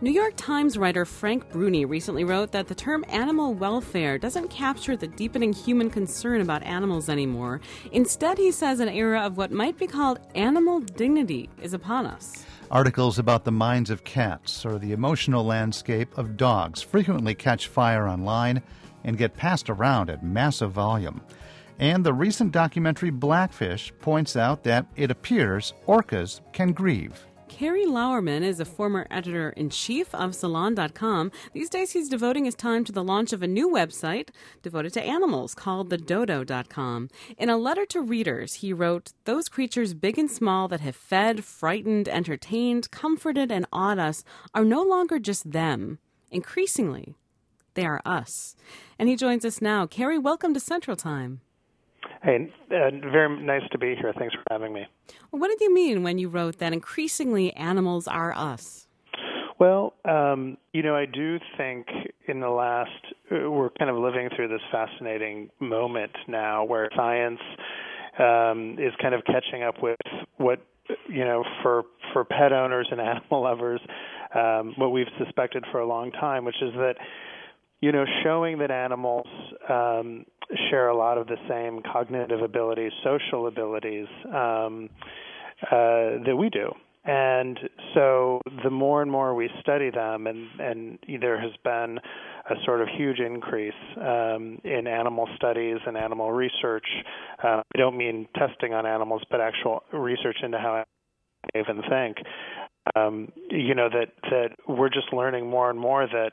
New York Times writer Frank Bruni recently wrote that the term animal welfare doesn't capture the deepening human concern about animals anymore. Instead, he says an era of what might be called animal dignity is upon us. Articles about the minds of cats or the emotional landscape of dogs frequently catch fire online and get passed around at massive volume. And the recent documentary Blackfish points out that it appears orcas can grieve. Kerry Lauerman is a former editor-in-chief of Salon.com. These days he's devoting his time to the launch of a new website devoted to animals called thedodo.com. In a letter to readers, he wrote, "Those creatures big and small that have fed, frightened, entertained, comforted, and awed us are no longer just them. Increasingly, they are us." And he joins us now. Kerry, welcome to Central Time. Hey, very nice to be here. Thanks for having me. Well, what did you mean when you wrote that increasingly animals are us? Well, I do think in the last, we're kind of living through this fascinating moment now where science is kind of catching up with what, for pet owners and animal lovers, what we've suspected for a long time, which is that, showing that animals share a lot of the same cognitive abilities, social abilities that we do. And so the more and more we study them, and there has been a sort of huge increase in animal studies and animal research. I don't mean testing on animals, but actual research into how they even think. That we're just learning more and more that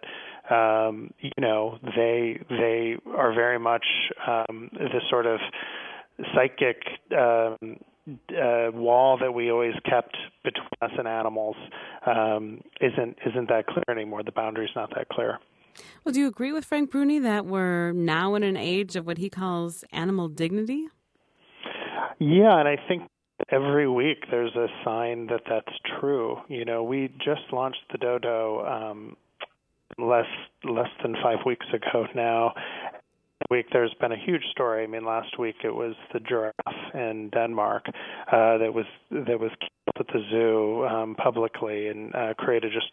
they are very much this sort of psychic wall that we always kept between us and animals isn't that clear anymore. The boundary's not that clear. Well, do you agree with Frank Bruni that we're now in an age of what he calls animal dignity? Yeah, and I think every week there's a sign that that's true. We just launched the Dodo less than 5 weeks ago now. Week there's been a huge story. I mean, last week it was the giraffe in Denmark that was killed at the zoo publicly and created just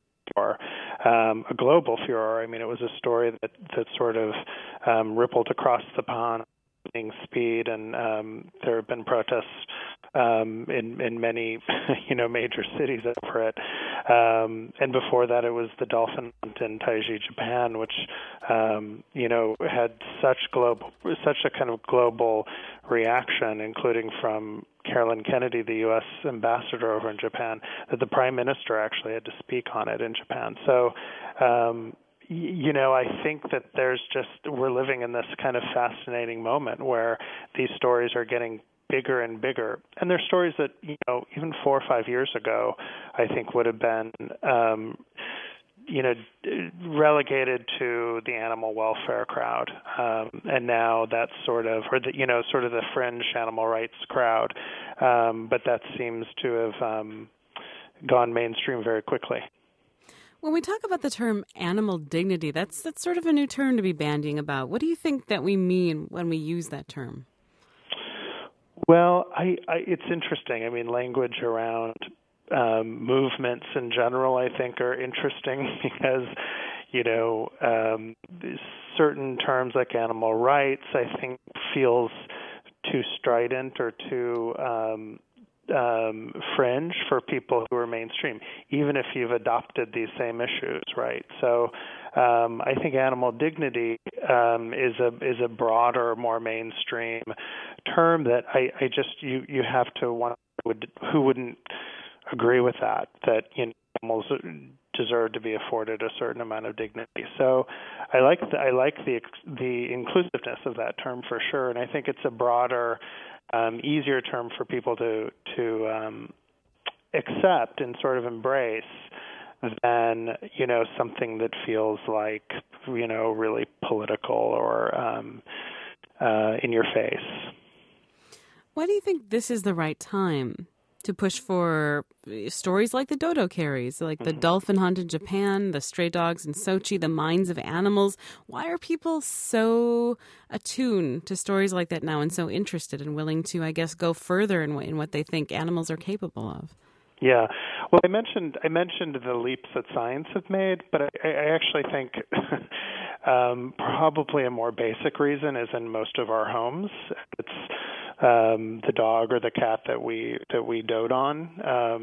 a global furor. I mean, it was a story that sort of rippled across the pond. Speed, and there have been protests in many major cities over it. And before that, it was the dolphin hunt in Taiji, Japan, which had such a kind of global reaction, including from Carolyn Kennedy, the U.S. ambassador over in Japan, that the Prime Minister actually had to speak on it in Japan. So. I think that we're living in this kind of fascinating moment where these stories are getting bigger and bigger. And they're stories that, even 4 or 5 years ago, I think would have been, relegated to the animal welfare crowd. And now that's sort of the fringe animal rights crowd. But that seems to have gone mainstream very quickly. When we talk about the term animal dignity, that's sort of a new term to be bandying about. What do you think that we mean when we use that term? Well, it's interesting. I mean, language around movements in general, I think, are interesting because, certain terms like animal rights, I think, feels too strident or too fringe for people who are mainstream, even if you've adopted these same issues, right? So I think animal dignity is a broader, more mainstream term that I just you have to wonder who wouldn't agree with that animals deserve to be afforded a certain amount of dignity. So I like the inclusiveness of that term for sure, and I think it's a broader, easier term for people to accept and sort of embrace than something that feels like really political or in your face. Why do you think this is the right time to push for stories like the dodo carries, like the dolphin hunt in Japan, the stray dogs in Sochi, the minds of animals? Why are people so attuned to stories like that now and so interested and willing to, I guess, go further in what they think animals are capable of? Yeah. Well, I mentioned the leaps that science have made, but I actually think probably a more basic reason is in most of our homes. It's the dog or the cat that we dote on.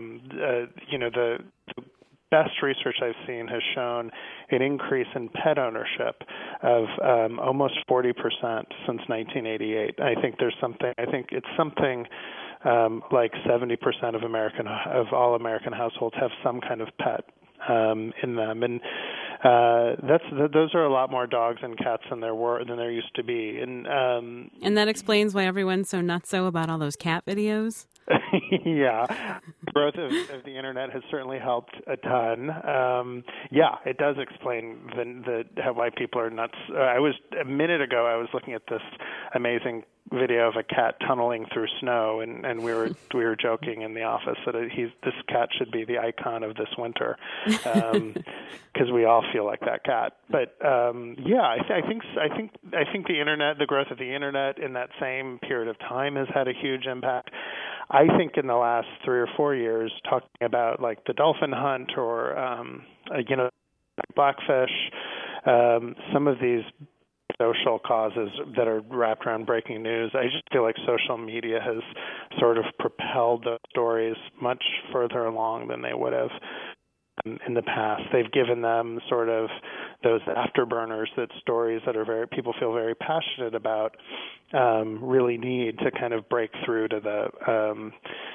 The best research I've seen has shown an increase in pet ownership of almost 40% since 1988. I think it's something like 70% of all American households have some kind of pet in them, and those are a lot more dogs and cats than there used to be, and that explains why everyone's so nutso about all those cat videos. Yeah, growth of the internet has certainly helped a ton. It does explain why people are nuts. A minute ago I was looking at this amazing video of a cat tunneling through snow, and we were joking in the office that this cat should be the icon of this winter, because we all feel like that cat. But I think the internet, the growth of the internet in that same period of time has had a huge impact. I think in the last 3 or 4 years, talking about like the dolphin hunt or blackfish, some of these social causes that are wrapped around breaking news, I just feel like social media has sort of propelled those stories much further along than they would have in the past. They've given them sort of those afterburners that stories that people feel very passionate about really need to kind of break through to the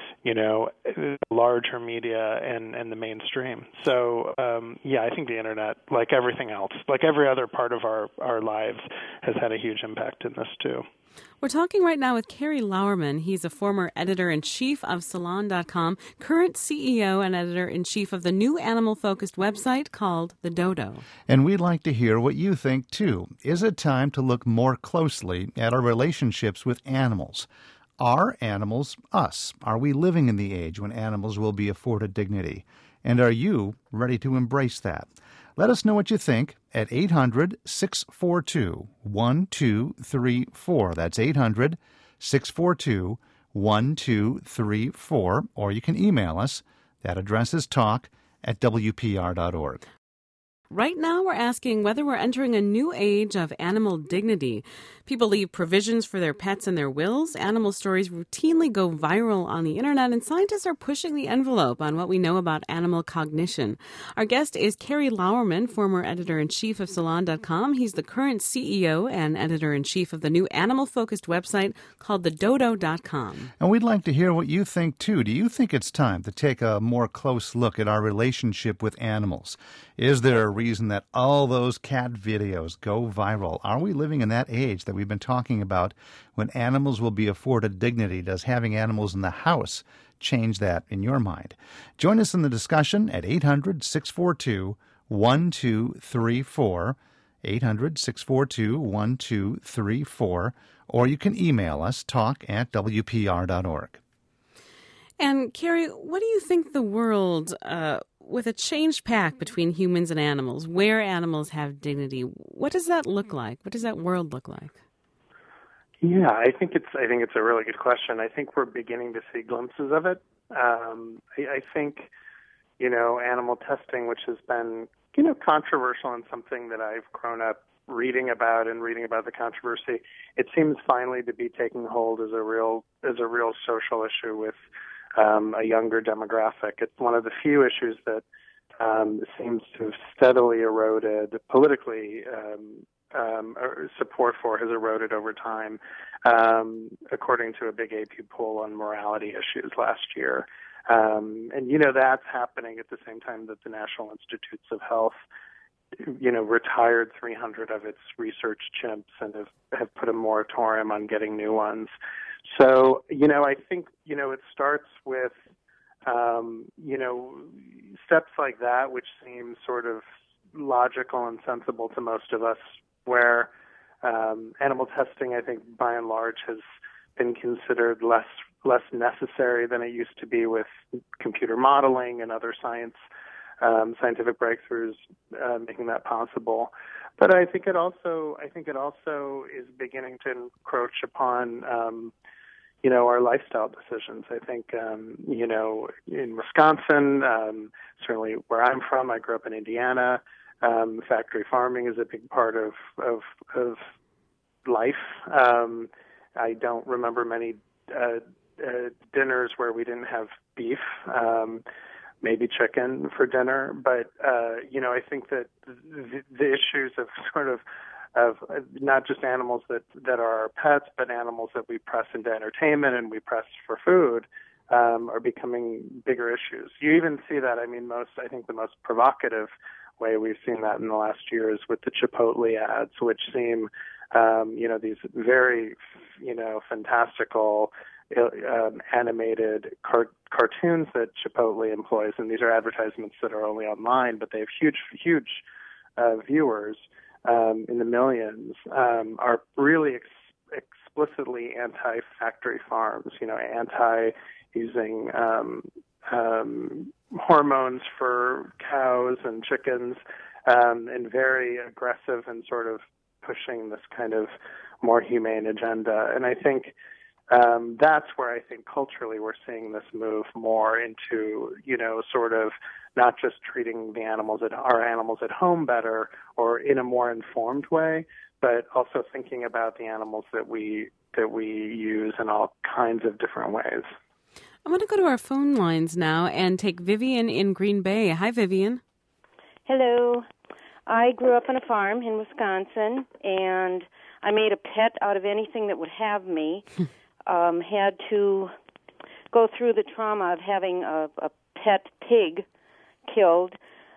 larger media and the mainstream. So I think the internet, like everything else, like every other part of our lives, has had a huge impact in this too. We're talking right now with Cary Lauerman. He's a former editor-in-chief of Salon.com, current CEO and editor-in-chief of the new animal-focused website called The Dodo. And we'd like to hear what you think, too. Is it time to look more closely at our relationships with animals? Are animals us? Are we living in the age when animals will be afforded dignity? And are you ready to embrace that? Let us know what you think at 800-642-1234. That's 800-642-1234. Or you can email us. That address is talk@wpr.org. Right now, we're asking whether we're entering a new age of animal dignity. People leave provisions for their pets in their wills. Animal stories routinely go viral on the internet, and scientists are pushing the envelope on what we know about animal cognition. Our guest is Cary Lauerman, former editor-in-chief of Salon.com. He's the current CEO and editor-in-chief of the new animal-focused website called thedodo.com. And we'd like to hear what you think, too. Do you think it's time to take a more close look at our relationship with animals? Is there a reason that all those cat videos go viral? Are we living in that age that we've been talking about when animals will be afforded dignity? Does having animals in the house change that in your mind? Join us in the discussion at 800-642-1234, 800-642-1234, or you can email us, talk@wpr.org. And Cary, what do you think the world, with a changed pact between humans and animals, where animals have dignity, what does that look like? What does that world look like? Yeah, I think it's a really good question. I think we're beginning to see glimpses of it. I think, animal testing, which has been, controversial and something that I've grown up reading about the controversy, it seems finally to be taking hold as a real social issue with a younger demographic. It's one of the few issues that seems to have steadily eroded politically. Support for has eroded over time, according to a big AP poll on morality issues last year. And that's happening at the same time that the National Institutes of Health, retired 300 of its research chimps and have put a moratorium on getting new ones. So, I think, it starts with, steps like that, which seem sort of logical and sensible to most of us, where animal testing, I think, by and large, has been considered less necessary than it used to be with computer modeling and other scientific breakthroughs making that possible. But I think it also is beginning to encroach upon our lifestyle decisions. I think, in Wisconsin, certainly where I'm from, I grew up in Indiana. Factory farming is a big part of life. I don't remember many dinners where we didn't have beef, maybe chicken for dinner. But, I think that the issues of sort of not just animals that are our pets, but animals that we press into entertainment and we press for food, are becoming bigger issues. You even see that, I think the most provocative way we've seen that in the last year is with the Chipotle ads, which seem, these very, fantastical animated cartoons that Chipotle employs, and these are advertisements that are only online, but they have huge viewers in the millions, are really explicitly anti-factory farms, anti-using hormones for cows and chickens, and very aggressive and sort of pushing this kind of more humane agenda. And I think that's where I think culturally we're seeing this move more into, sort of not just treating our animals at home better or in a more informed way, but also thinking about the animals that we use in all kinds of different ways. I'm going to go to our phone lines now and take Vivian in Green Bay. Hi, Vivian. Hello. I grew up on a farm in Wisconsin, and I made a pet out of anything that would have me. Had to go through the trauma of having a pet pig killed.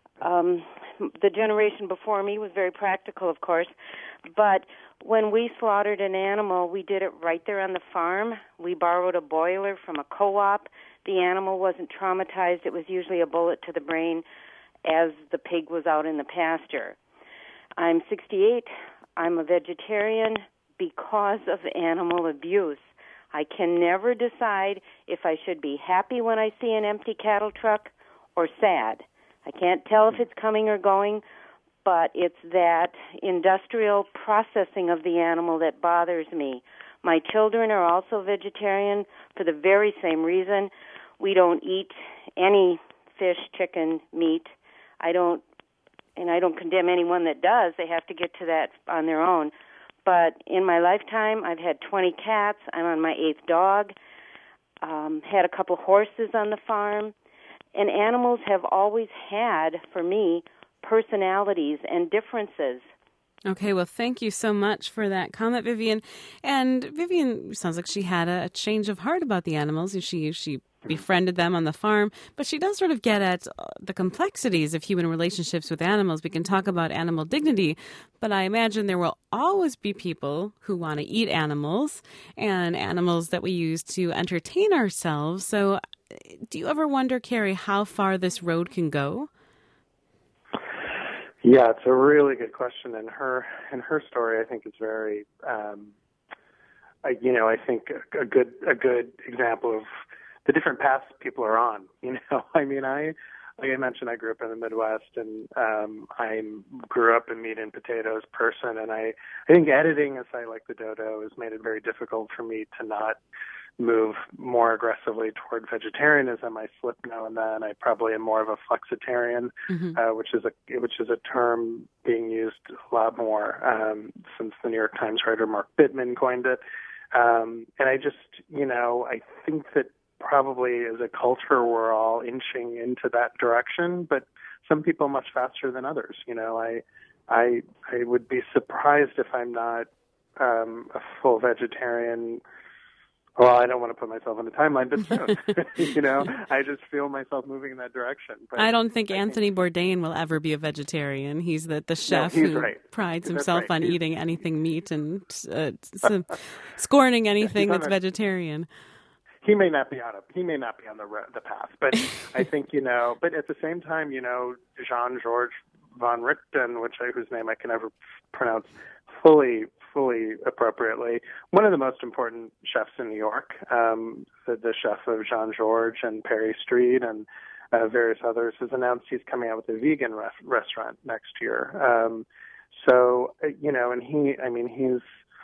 The generation before me was very practical, of course, but when we slaughtered an animal, we did it right there on the farm. We borrowed a boiler from a co-op. The animal wasn't traumatized. It was usually a bullet to the brain as the pig was out in the pasture. I'm 68. I'm a vegetarian because of animal abuse. I can never decide if I should be happy when I see an empty cattle truck or sad. I can't tell if it's coming or going, but it's that industrial processing of the animal that bothers me. My children are also vegetarian for the very same reason. We don't eat any fish, chicken, meat. I don't condemn anyone that does. They have to get to that on their own. But in my lifetime, I've had 20 cats. I'm on my 8th dog. Had a couple horses on the farm. And animals have always had, for me, personalities and differences. Okay, well, thank you so much for that comment, Vivian. And Vivian sounds like she had a change of heart about the animals. She befriended them on the farm, but she does sort of get at the complexities of human relationships with animals. We can talk about animal dignity, but I imagine there will always be people who want to eat animals and animals that we use to entertain ourselves. So do you ever wonder, Carrie, how far this road can go? Yeah, it's a really good question, and her story, I think, is very, I think a good example of the different paths people are on. Like I mentioned, I grew up in the Midwest, and I grew up a meat and potatoes person, and I think editing, as I like the dodo, has made it very difficult for me to not move more aggressively toward vegetarianism. I slip now and then. I probably am more of a flexitarian, which is a term being used a lot more since the New York Times writer Mark Bittman coined it. And I just, I think that probably as a culture we're all inching into that direction, but some people much faster than others. I would be surprised if I'm not a full vegetarian. Well, I don't want to put myself on the timeline, but soon. I just feel myself moving in that direction. But I don't think Anthony Bourdain will ever be a vegetarian. He's the chef who prides himself on eating anything meat and scorning anything that's vegetarian. He may not be on the path, but I think But at the same time, Jean-Georges von Richten, whose name I can never pronounce fully appropriately, one of the most important chefs in New York, the chef of Jean-Georges and Perry Street and various others, has announced he's coming out with a vegan restaurant next year. And he's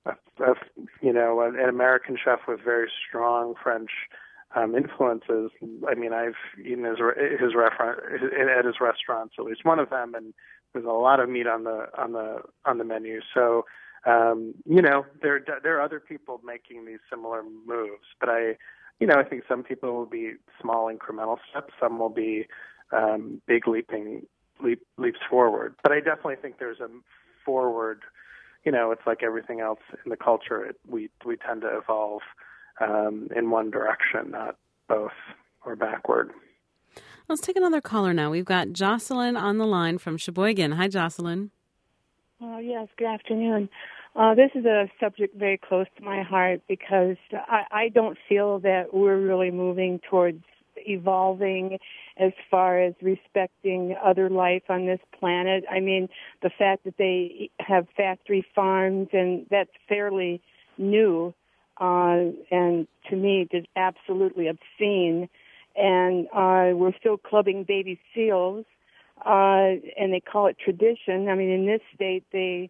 an American chef with very strong French influences. I mean, I've eaten at his restaurants, at least one of them, and there's a lot of meat on the menu. So, there are other people making these similar moves, but I think some people will be small incremental steps. Some will be big leaps forward. But I definitely think there's a forward. It's like everything else in the culture. We tend to evolve in one direction, not both or backward. Let's take another caller now. We've got Jocelyn on the line from Sheboygan. Hi, Jocelyn. Yes, good afternoon. This is a subject very close to my heart because I don't feel that we're really moving towards evolving as far as respecting other life on this planet. I mean, the fact that they have factory farms, and that's fairly new, and to me, just absolutely obscene. And we're still clubbing baby seals, and they call it tradition. I mean, in this state, they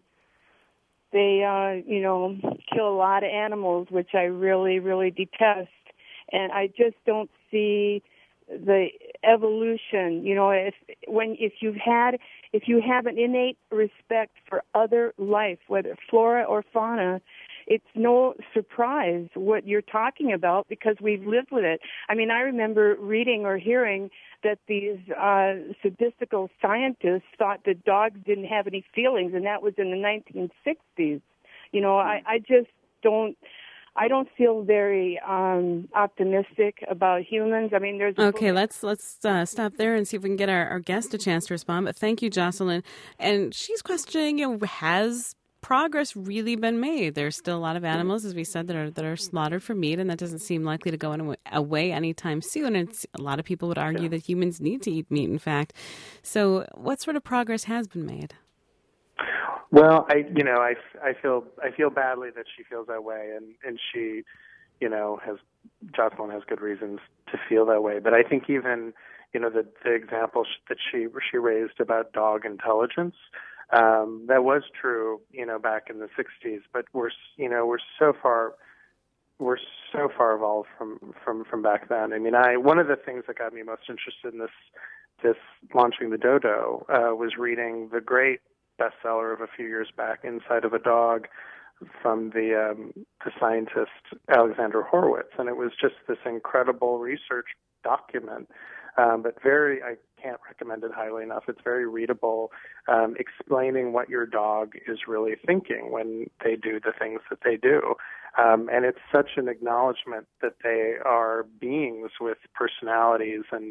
kill a lot of animals, which I really, really detest. And I just don't see the evolution. If you have an innate respect for other life, whether flora or fauna, it's no surprise what you're talking about because we've lived with it. I mean, I remember reading or hearing that these sadistical scientists thought that dogs didn't have any feelings, and that was in the 1960s. I just don't. I don't feel very optimistic about humans. I mean, there's okay. Let's stop there and see if we can get our guest a chance to respond. But thank you, Jocelyn. And she's questioning, has progress really been made? There's still a lot of animals, as we said, that are slaughtered for meat, and that doesn't seem likely to go away anytime soon. And a lot of people would argue that humans need to eat meat, in fact. So, what sort of progress has been made? Well, I feel badly that she feels that way, and she, Jocelyn has good reasons to feel that way. But I think even, the example that she raised about dog intelligence, that was true, back in the 60s. But we're so far evolved from back then. I mean, one of the things that got me most interested in this launching the Dodo was reading the great bestseller of a few years back, Inside of a Dog, from the scientist Alexander Horowitz, and it was just this incredible research document, but I can't recommend it highly enough. It's very readable, explaining what your dog is really thinking when they do the things that they do, and it's such an acknowledgement that they are beings with personalities and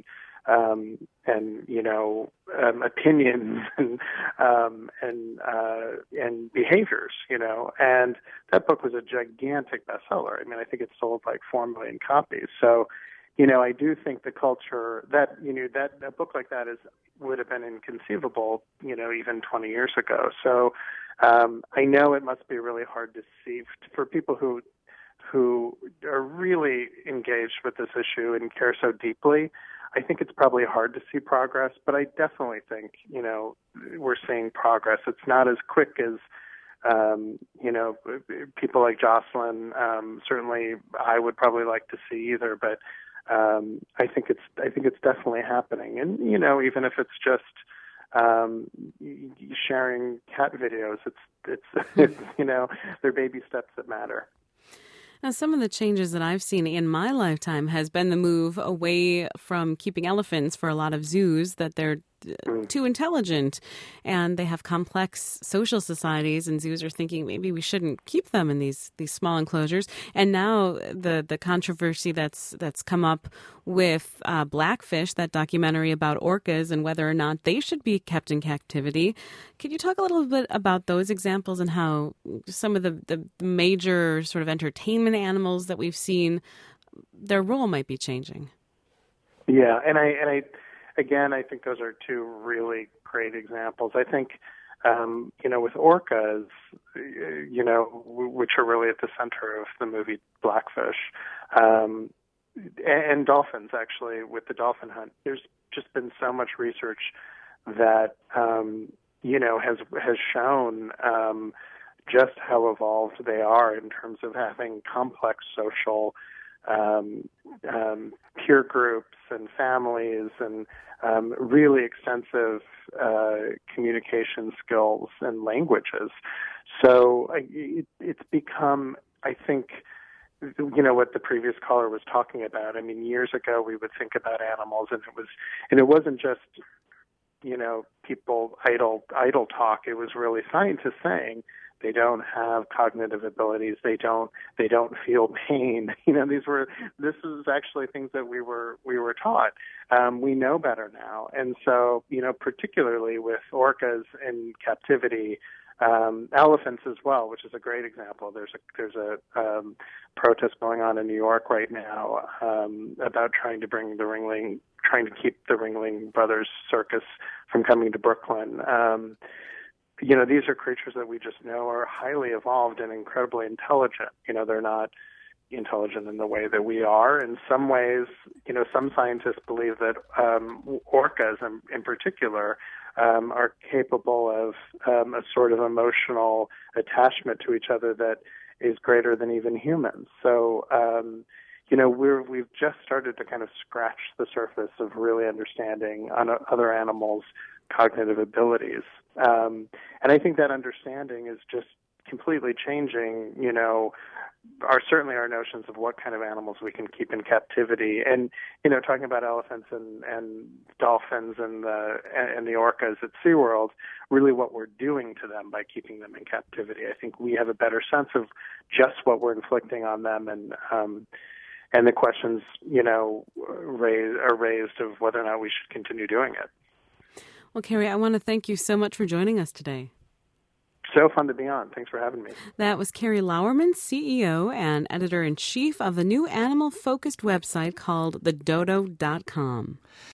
opinions and behaviors, and that book was a gigantic bestseller. I mean, I think it sold like 4 million copies. So, I do think the culture that, that a book like that would have been inconceivable, even 20 years ago. So, I know it must be really hard to see for people who are really engaged with this issue and care so deeply. I think it's probably hard to see progress, but I definitely think, we're seeing progress. It's not as quick as, people like Jocelyn, certainly I would probably like to see either, but I think it's definitely happening. And, even if it's just sharing cat videos, it's they're baby steps that matter. Now, some of the changes that I've seen in my lifetime has been the move away from keeping elephants for a lot of zoos, that they're too intelligent and they have complex social societies, and zoos are thinking maybe we shouldn't keep them in these small enclosures. And now the controversy that's come up with Blackfish, that documentary about orcas and whether or not they should be kept in captivity. Could you talk a little bit about those examples and how some of the major sort of entertainment animals that we've seen, their role might be changing? Yeah, and I again, I think those are two really great examples. I think, with orcas, which are really at the center of the movie Blackfish, and dolphins, actually, with the dolphin hunt, there's just been so much research that, has shown just how evolved they are in terms of having complex social peer groups and families and really extensive communication skills and languages. So it's become, I think, what the previous caller was talking about. I mean, years ago we would think about animals, and it wasn't just people idle talk. It was really scientists saying they don't have cognitive abilities. They don't feel pain. This is actually things that we were taught. We know better now, and so particularly with orcas in captivity. Elephants as well, which is a great example. There's a protest going on in New York right now about trying to keep the Ringling Brothers Circus from coming to Brooklyn. These are creatures that we just know are highly evolved and incredibly intelligent. They're not intelligent in the way that we are. In some ways, some scientists believe that orcas in particular are capable of a sort of emotional attachment to each other that is greater than even humans. So, we've just started to kind of scratch the surface of really understanding other animals' cognitive abilities. And I think that understanding is just completely changing, certainly our notions of what kind of animals we can keep in captivity. And, talking about elephants and dolphins and the orcas at SeaWorld, really what we're doing to them by keeping them in captivity. I think we have a better sense of just what we're inflicting on them, and the questions, are raised of whether or not we should continue doing it. Well, Kerry, I want to thank you so much for joining us today. So fun to be on. Thanks for having me. That was Kerry Lauerman, CEO and editor-in-chief of the new animal-focused website called thedodo.com.